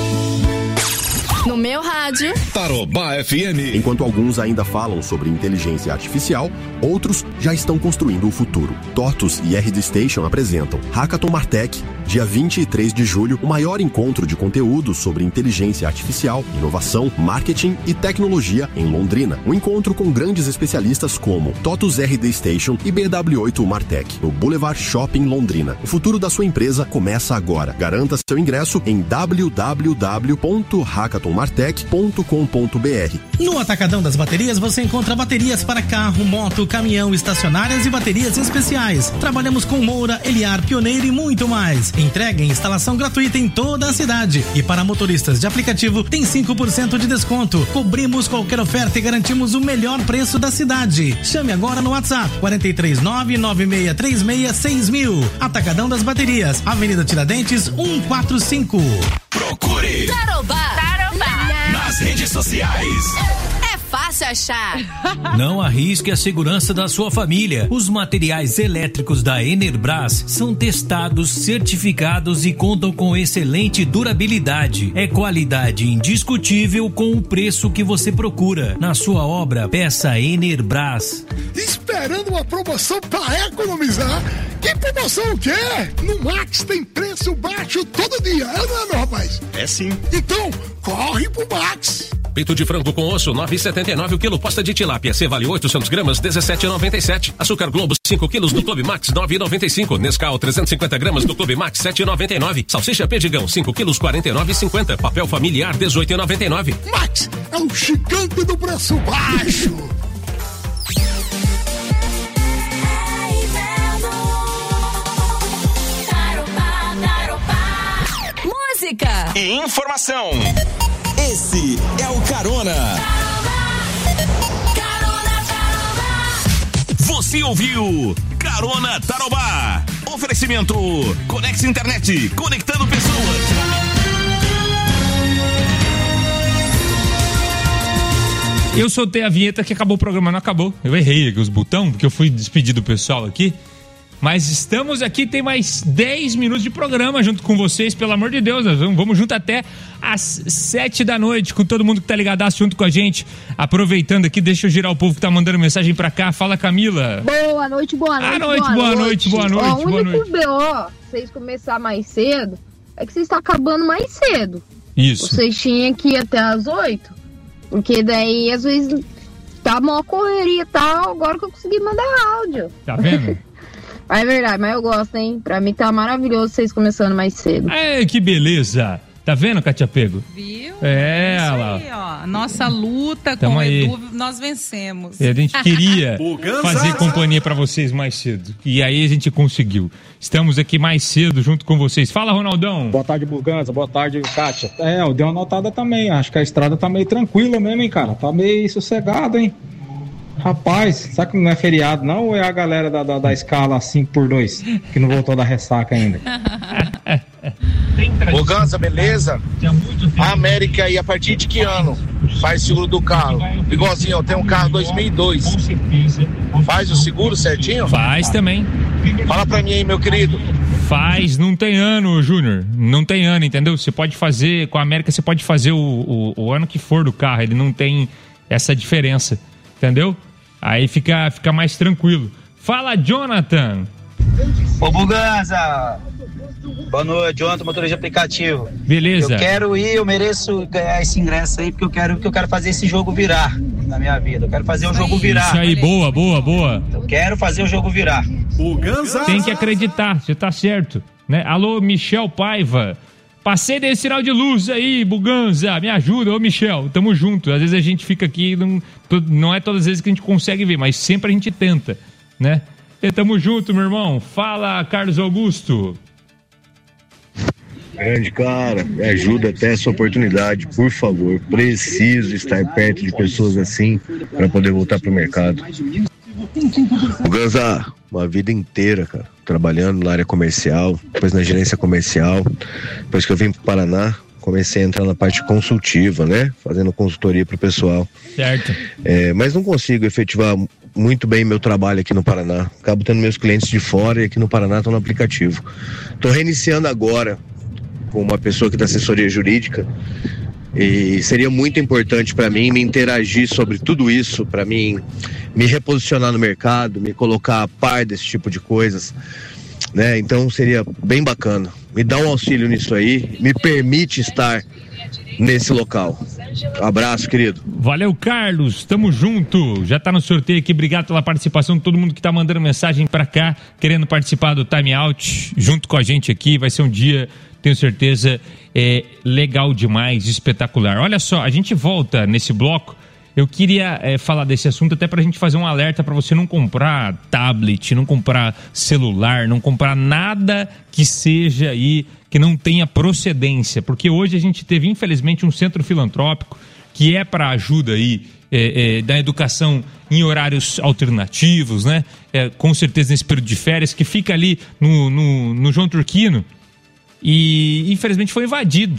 No meu rádio, Tarobá FM. Enquanto alguns ainda falam sobre inteligência artificial, outros já estão construindo o futuro. TOTUS e RD Station apresentam Hackathon Martech, dia 23 de julho, o maior encontro de conteúdo sobre inteligência artificial, inovação, marketing e tecnologia em Londrina. Um encontro com grandes especialistas como TOTUS RD Station e BW8 Martech, no Boulevard Shopping Londrina. O futuro da sua empresa começa agora. Garanta seu ingresso em www.hackathonmartech.com.br. No Atacadão das Baterias você encontra baterias para carro, moto, caminhão, estacionárias e baterias especiais. Trabalhamos com Moura, Eliar, Pioneiro e muito mais. Entrega e instalação gratuita em toda a cidade. E para motoristas de aplicativo tem 5% de desconto. Cobrimos qualquer oferta e garantimos o melhor preço da cidade. Chame agora no WhatsApp 439-9636-6000. Atacadão das Baterias, Avenida Tiradentes 145. Procure Tarobá. nas redes sociais. É fácil achar. Não arrisque a segurança da sua família. Os materiais elétricos da Enerbras são testados, certificados e contam com excelente durabilidade. É qualidade indiscutível com o preço que você procura. Na sua obra, peça Enerbras. Esperando uma promoção para economizar? Que promoção o quê? No Max tem preço baixo todo dia, não é, meu rapaz? É sim. Então, corre pro Max. Peito de frango com osso, 9,79 o quilo. Pasta de tilápia, Cevale 800 gramas, 17,97. Açúcar Globo, 5 quilos do Clube Max, 9,95. Nescau, 350 gramas do Clube Max, 7,99. Salsicha Pedigão, 5 quilos, 49,50. Papel familiar, 18,99. Max é um gigante do preço baixo. e informação. Esse é o Carona. Você ouviu Carona Tarobá. Oferecimento Conex Internet, conectando pessoas. Eu soltei a vinheta que acabou o programa, não acabou. Eu errei aqui os botões, porque eu fui despedir do pessoal aqui. Mas estamos aqui, tem mais 10 minutos de programa junto com vocês, pelo amor de Deus. Nós vamos junto até às 7 da noite, com todo mundo que tá ligadaço junto com a gente. Aproveitando aqui, deixa eu girar o povo que tá mandando mensagem pra cá. Fala, Camila. Boa noite, boa noite. Boa noite. O único BO, vocês começar mais cedo, é que vocês estão acabando mais cedo. Isso. Vocês tinham que ir até às 8. Porque daí, às vezes, tá uma correria e tal, agora que eu consegui mandar áudio. Tá vendo? É verdade, mas eu gosto, hein? Pra mim tá maravilhoso vocês começando mais cedo. É, que beleza. Tá vendo, Cátia Pego? Viu? É, isso ela. aí, ó. Nossa luta Tamo com o aí. Edu, nós vencemos. A gente queria fazer companhia pra vocês mais cedo. E aí a gente conseguiu. Estamos aqui mais cedo junto com vocês. Fala, Ronaldão. Boa tarde, Buganza. Boa tarde, Kátia. Eu dei uma notada também. Acho que a estrada tá meio tranquila mesmo, hein, cara? Tá meio sossegado, hein? Rapaz, será que não é feriado não? Ou é a galera da escala 5x2 que não voltou da ressaca ainda? Buganza, beleza? A América aí, a partir de que ano faz seguro do carro? Igualzinho, eu tenho um carro 2002. Faz o seguro certinho? Faz também. Fala pra mim aí, meu querido. Faz, não tem ano, Júnior. Não tem ano, entendeu? Você pode fazer, com a América você pode fazer o ano que for do carro. Ele não tem essa diferença, entendeu? Aí fica mais tranquilo. Fala, Jonathan. Ô, Buganza. Boa noite, Jonathan, motorista de aplicativo. Beleza. Eu quero ir, eu mereço ganhar esse ingresso aí, porque eu quero fazer esse jogo virar na minha vida. Eu quero fazer o jogo virar. Isso aí, boa. Eu quero fazer o jogo virar. Buganza. Tem que acreditar, você tá certo, né? Alô, Michel Paiva. Passei desse sinal de luz aí, Buganza, me ajuda, ô Michel, tamo junto. Às vezes a gente fica aqui, não é todas as vezes que a gente consegue ver, mas sempre a gente tenta, né? E tamo junto, meu irmão. Fala, Carlos Augusto. Grande cara, me ajuda até essa oportunidade, por favor. Preciso estar perto de pessoas assim para poder voltar pro mercado. Buganza, uma vida inteira, cara, trabalhando na área comercial, depois na gerência comercial. Depois que eu vim pro Paraná, comecei a entrar na parte consultiva, né? Fazendo consultoria pro pessoal. Certo. Mas não consigo efetivar muito bem meu trabalho aqui no Paraná. Acabo tendo meus clientes de fora e aqui no Paraná estão no aplicativo. Tô reiniciando agora com uma pessoa aqui da assessoria jurídica. E seria muito importante para mim me interagir sobre tudo isso, para mim me reposicionar no mercado, me colocar a par desse tipo de coisas, né? Então seria bem bacana. Me dá um auxílio nisso aí, me permite estar nesse local. Um abraço, querido. Valeu, Carlos, tamo junto. Já tá no sorteio aqui, obrigado pela participação de todo mundo que tá mandando mensagem pra cá, querendo participar do Time Out junto com a gente aqui. Vai ser um dia, tenho certeza, legal demais, espetacular. Olha só, a gente volta nesse bloco. Eu queria falar desse assunto até pra gente fazer um alerta pra você não comprar tablet, não comprar celular, não comprar nada que seja aí, que não tenha procedência. Porque hoje a gente teve, infelizmente, um centro filantrópico que é para ajuda aí da educação em horários alternativos, né? Com certeza nesse período de férias, que fica ali no João Turquino. E infelizmente foi invadido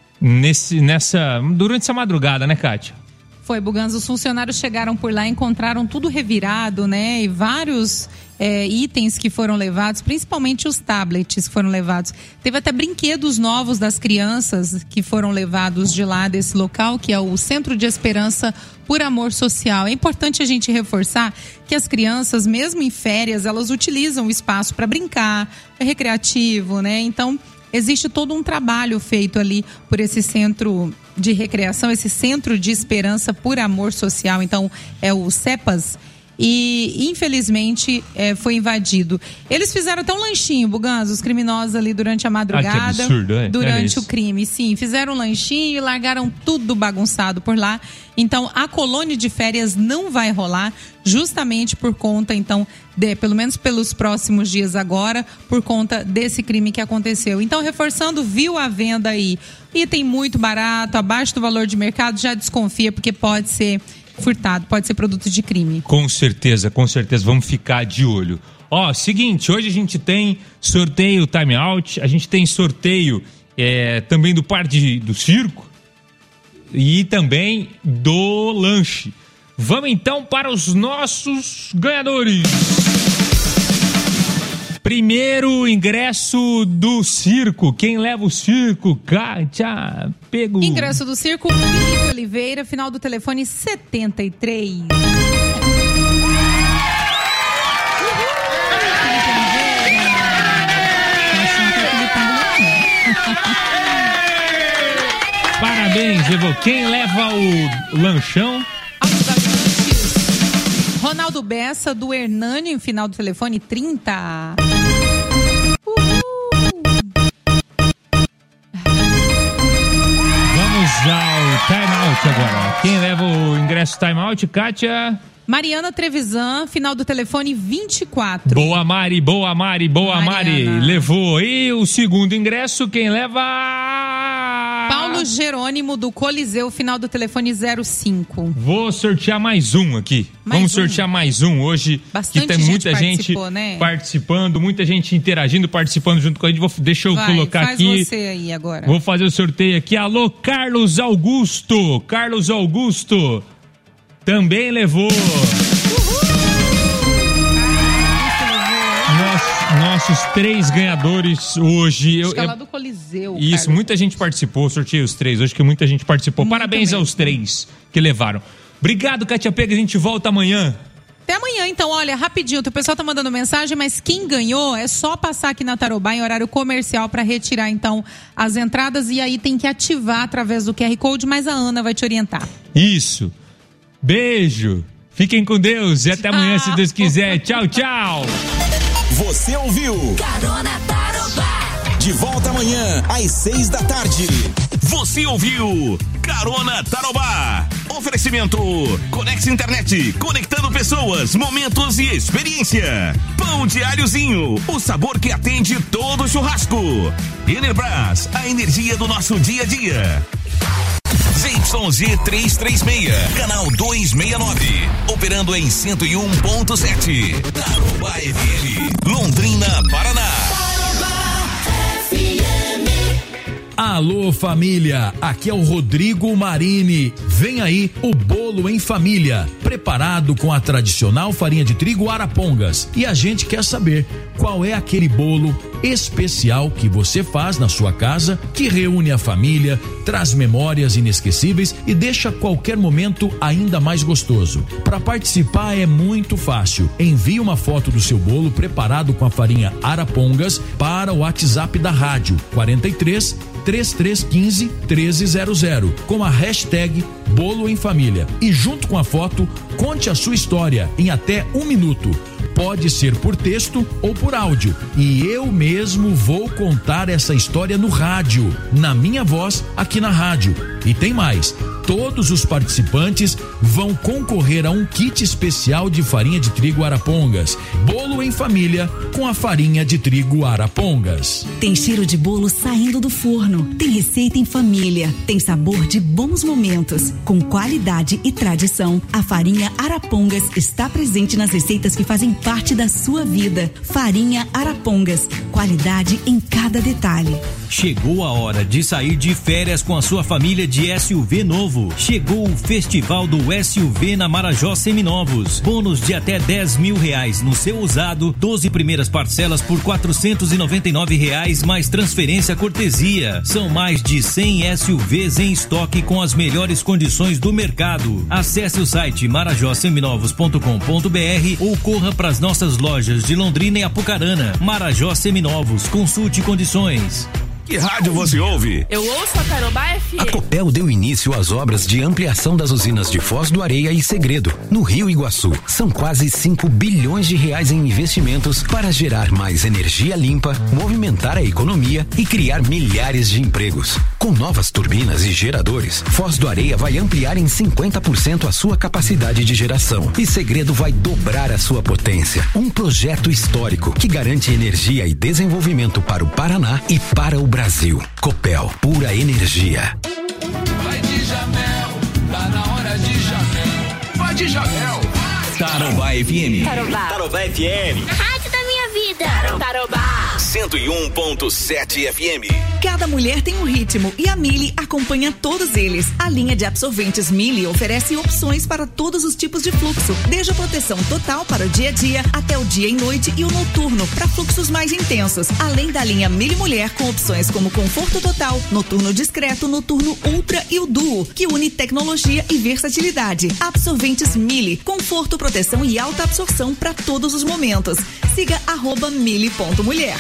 durante essa madrugada, né, Kátia? Foi, Buganza, os funcionários chegaram por lá, encontraram tudo revirado, né? E vários itens que foram levados, principalmente os tablets que foram levados. Teve até brinquedos novos das crianças que foram levados de lá desse local, que é o Centro de Esperança por Amor Social. É importante a gente reforçar que as crianças, mesmo em férias, elas utilizam o espaço para brincar, é recreativo, né? Então, existe todo um trabalho feito ali por esse centro de recreação, esse Centro de Esperança por Amor Social. Então, é o CEPAS. e infelizmente foi invadido. Eles fizeram até um lanchinho, Buganza, os criminosos ali durante a madrugada. Que absurdo, durante o crime, sim. Fizeram um lanchinho e largaram tudo bagunçado por lá. Então, a colônia de férias não vai rolar, justamente por conta, então, pelo menos pelos próximos dias agora, por conta desse crime que aconteceu. Então, reforçando, viu a venda aí, item muito barato, abaixo do valor de mercado, já desconfia, porque pode ser furtado, pode ser produto de crime. Com certeza, vamos ficar de olho. Seguinte, hoje a gente tem sorteio Time Out, a gente tem sorteio também do Parque do Circo e também do lanche. Vamos então para os nossos ganhadores. Primeiro ingresso do circo. Quem leva o circo? Kátia, pegou. Ingresso do circo, Felipe Oliveira, final do telefone 73. Parabéns, Evo. Quem leva o lanchão? Ronaldo Bessa, do Hernani, final do telefone 30. Vamos ao Time Out agora. Quem leva o ingresso Time Out, Kátia? Mariana Trevisan, final do telefone 24. Boa, Mari. Levou. E o segundo ingresso, quem leva? Paulo Jerônimo, do Coliseu, final do telefone 05. Vou sortear mais um aqui. Vamos sortear mais um hoje. Bastante que tem muita gente né? participando, muita gente interagindo, participando junto com a gente. Deixa eu colocar faz aqui. Você aí agora. Vou fazer o sorteio aqui. Alô, Carlos Augusto. Carlos Augusto também levou. Nossos 3 ganhadores hoje. Acho que é lá do Coliseu. Isso, Carlos. muita gente participou, sorteei os 3 hoje, que muita gente participou. Muito Parabéns mesmo. aos 3 que levaram. Obrigado, Kátia Pega, a gente volta amanhã. Até amanhã, então, olha, rapidinho, o pessoal tá mandando mensagem, mas quem ganhou é só passar aqui na Tarobá em horário comercial para retirar, então, as entradas e aí tem que ativar através do QR Code, mas a Ana vai te orientar. Isso. Beijo. Fiquem com Deus e até amanhã, se Deus quiser. Tchau, tchau. Você ouviu? Carona Tarobá. De volta amanhã, às 6 da tarde. Você ouviu Carona Tarobá. Oferecimento Conex Internet, conectando pessoas, momentos e experiência. Pão de alhozinho, o sabor que atende todo churrasco. Enerbras, a energia do nosso dia a dia. ZYZ 336, canal 269, operando em 101.7. Tarobá FM, Londrina, Paraná. Alô família, aqui é o Rodrigo Marini. Vem aí o bolo em família, preparado com a tradicional farinha de trigo Arapongas. E a gente quer saber qual é aquele bolo especial que você faz na sua casa, que reúne a família, traz memórias inesquecíveis e deixa qualquer momento ainda mais gostoso. Para participar é muito fácil. Envie uma foto do seu bolo preparado com a farinha Arapongas para o WhatsApp da rádio 43 3315 1300 com a hashtag Bolo em Família e junto com a foto conte a sua história em até 1 minuto. Pode ser por texto ou por áudio e eu mesmo vou contar essa história no rádio, na minha voz aqui na rádio. E tem mais, todos os participantes vão concorrer a um kit especial de farinha de trigo Arapongas. Bolo em família com a farinha de trigo Arapongas. Tem cheiro de bolo saindo do forno, tem receita em família, tem sabor de bons momentos. Com qualidade e tradição, a farinha Arapongas está presente nas receitas que fazem parte da sua vida. Farinha Arapongas, qualidade em cada detalhe. Chegou a hora de sair de férias com a sua família de SUV novo. Chegou o Festival do SUV na Marajó Seminovos. Bônus de até R$10 mil no seu usado, 12 primeiras parcelas por R$499 mais transferência cortesia. São mais de 100 SUVs em estoque com as melhores condições do mercado. Acesse o site marajoseminovos.com.br ou corra para as nossas lojas de Londrina e Apucarana. Marajó Seminovos, consulte condições. Que rádio você ouve? Eu ouço a Tarobá FM. A Copel deu início às obras de ampliação das usinas de Foz do Areia e Segredo, no Rio Iguaçu. São quase 5 bilhões de reais em investimentos para gerar mais energia limpa, movimentar a economia e criar milhares de empregos. Com novas turbinas e geradores, Foz do Areia vai ampliar em 50% a sua capacidade de geração e Segredo vai dobrar a sua potência. Um projeto histórico que garante energia e desenvolvimento para o Paraná e para o Brasil. Copel, pura energia. Vai de Jamel, tá na hora de Jamel. Vai de Jamel. Tarobá FM. Tarobá FM. A rádio da minha vida. Tarobá. 101.7 FM. Cada mulher tem um ritmo e a Mili acompanha todos eles. A linha de absorventes Mili oferece opções para todos os tipos de fluxo, desde a proteção total para o dia a dia até o dia e noite e o noturno para fluxos mais intensos. Além da linha Mili Mulher com opções como conforto total, noturno discreto, noturno ultra e o duo, que une tecnologia e versatilidade. Absorventes Mili, conforto, proteção e alta absorção para todos os momentos. Siga @mili.mulher.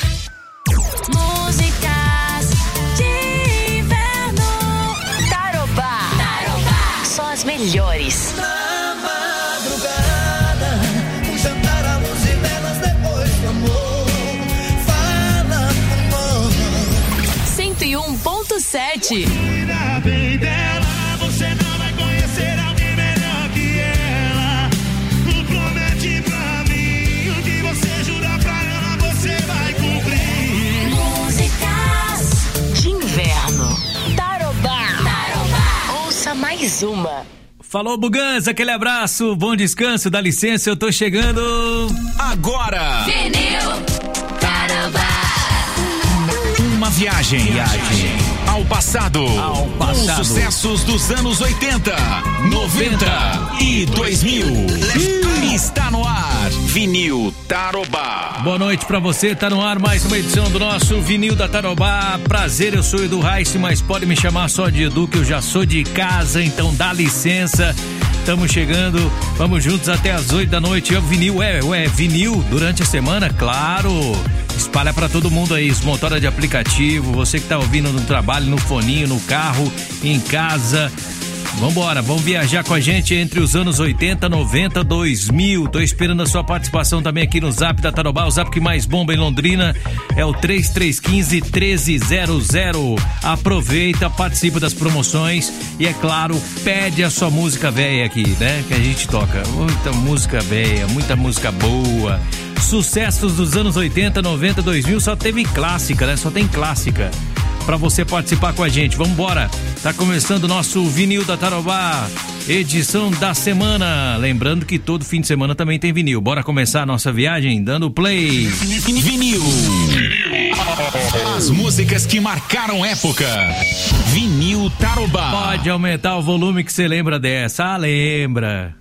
Músicas de inverno. Tarobá. Só as melhores. Na madrugada, um jantar à luz e velas depois do amor. Fala amor. 101.7. Cuida bem dela, você não vai conhecer alguém melhor que ela. Promete pra mim o que você jurar pra ela, você vai cumprir. Músicas De inverno. Tarobá. Ouça mais uma. Falou, Buganza, aquele abraço, bom descanso, dá licença, eu tô chegando. Agora. Vinil. Tarobá. Uma viagem ao passado. Com sucessos dos anos 80, 90 e 2000. Está no ar, Vinil Tarobá. Boa noite pra você, tá no ar mais uma edição do nosso Vinil da Tarobá. Prazer, eu sou Edu Reis, mas pode me chamar só de Edu, que eu já sou de casa, então dá licença. Estamos chegando, vamos juntos até as 8 da noite. É o vinil, vinil durante a semana, claro. Espalha pra todo mundo aí, motora de aplicativo, você que tá ouvindo no trabalho, no foninho, no carro, em casa. Vambora, vamos viajar com a gente entre os anos 80, 90, 2000. Tô esperando a sua participação também aqui no Zap da Tarobá. O Zap que mais bomba em Londrina é o 3315-1300. Aproveita, participa das promoções e, é claro, pede a sua música velha aqui, né? Que a gente toca. Muita música velha, muita música boa. Sucessos dos anos 80, 90, 2000, só teve clássica, né? Só tem clássica pra você participar com a gente. Vambora, tá começando o nosso Vinil da Tarobá, edição da semana. Lembrando que todo fim de semana também tem vinil. Bora começar a nossa viagem dando play. Vinil. As músicas que marcaram época. Vinil Tarobá. Pode aumentar o volume que você lembra dessa. Ah, lembra.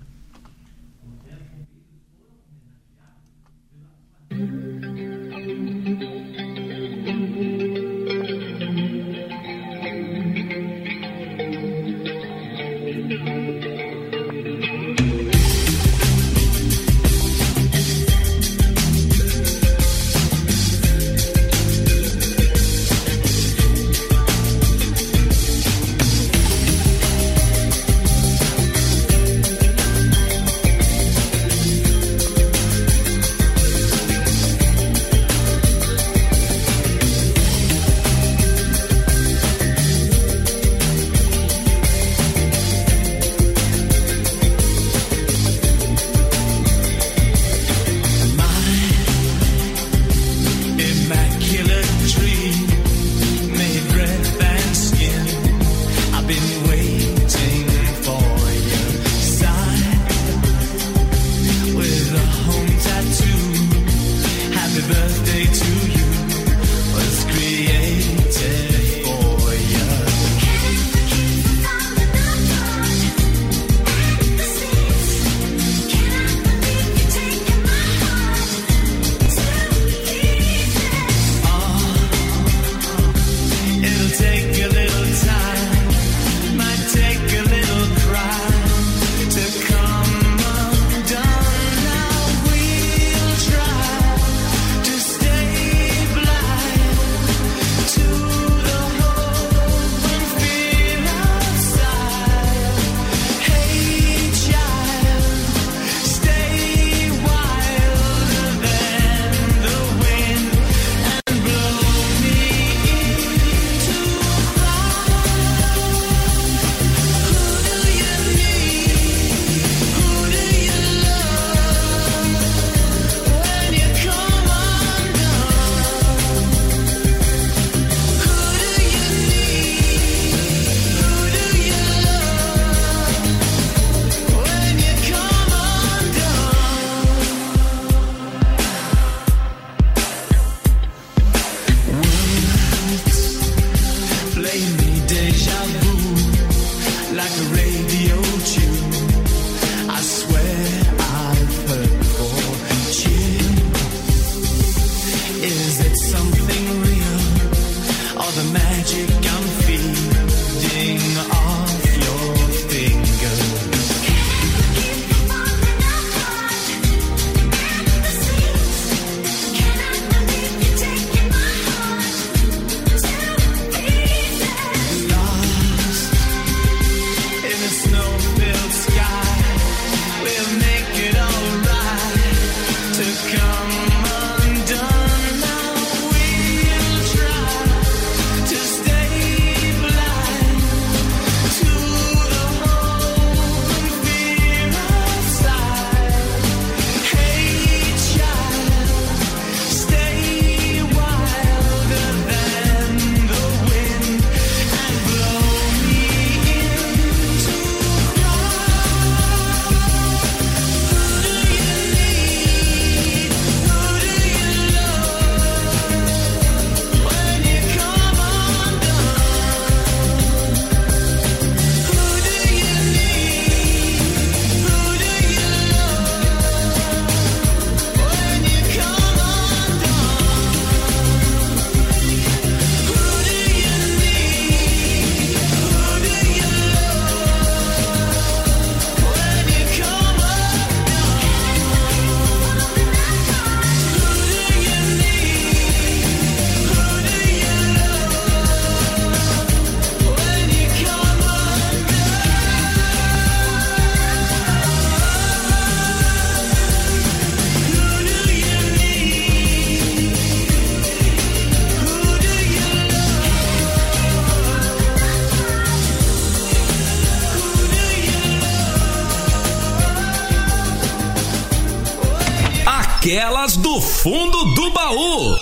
Aquelas do fundo do baú.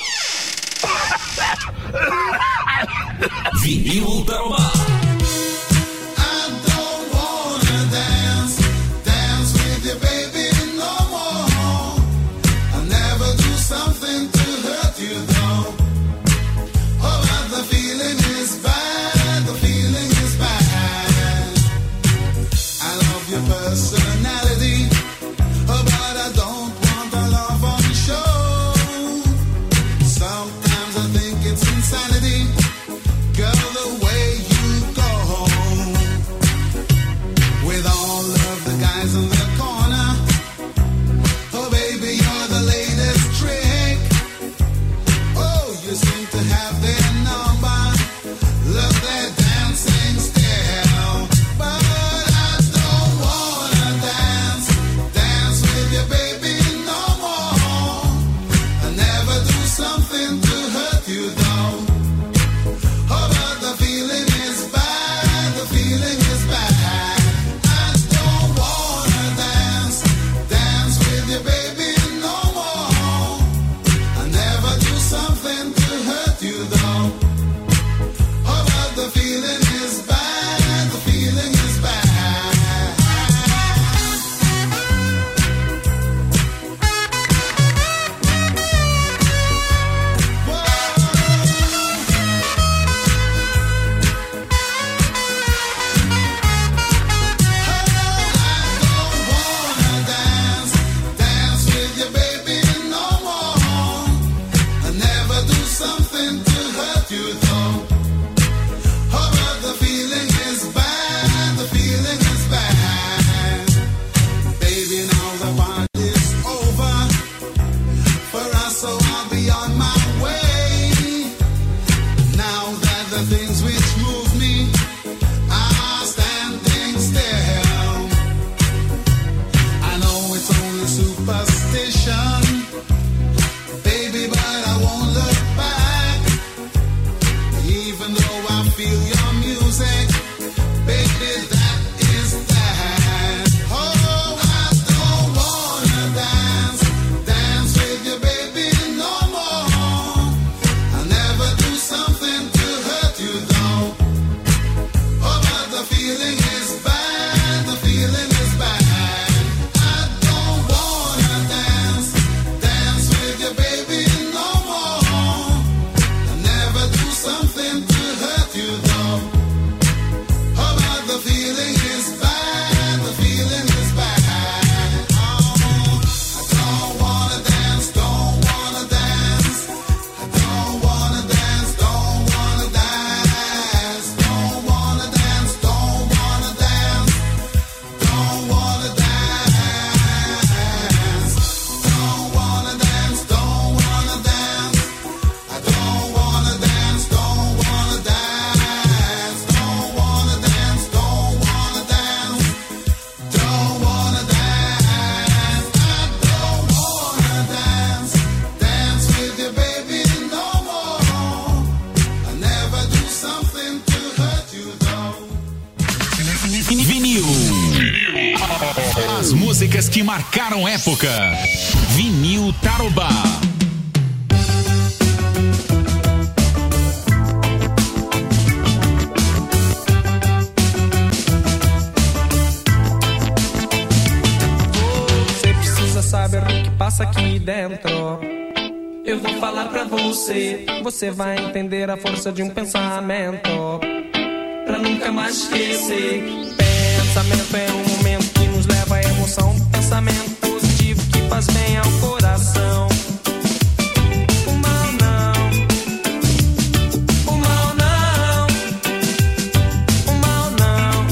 Vinil Tarobá. Personality, but I don't want a love on the show. Sometimes I think it's insanity, girl, the way you go home with all of the guys in the corner. Oh baby, you're the latest trick. Oh, you seem to have their number. Look, they're dancing still, but As músicas que marcaram época. Vinil Tarobá. Você precisa saber o que passa aqui dentro. Eu vou falar pra você. Você vai entender a força de um pensamento, pra nunca mais esquecer. Pensamento é um momento que nos leva à emoção. Pensamento positivo que faz bem ao coração. O mal não, o mal não, o mal não.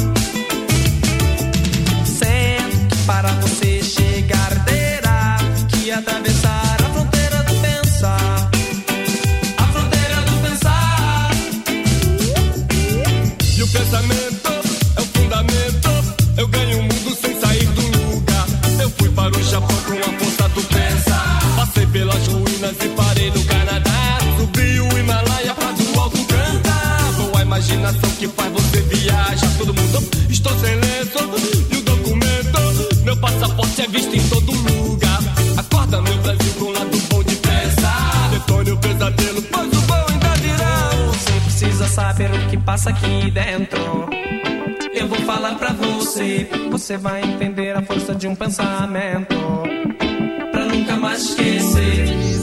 Sempre que para você chegar terá que atravessar a fronteira do pensar. A fronteira do pensar. E o pensamento é o fundamento. Eu passa aqui dentro. Eu vou falar pra você, você vai entender a força de um pensamento. Pra nunca mais esquecer.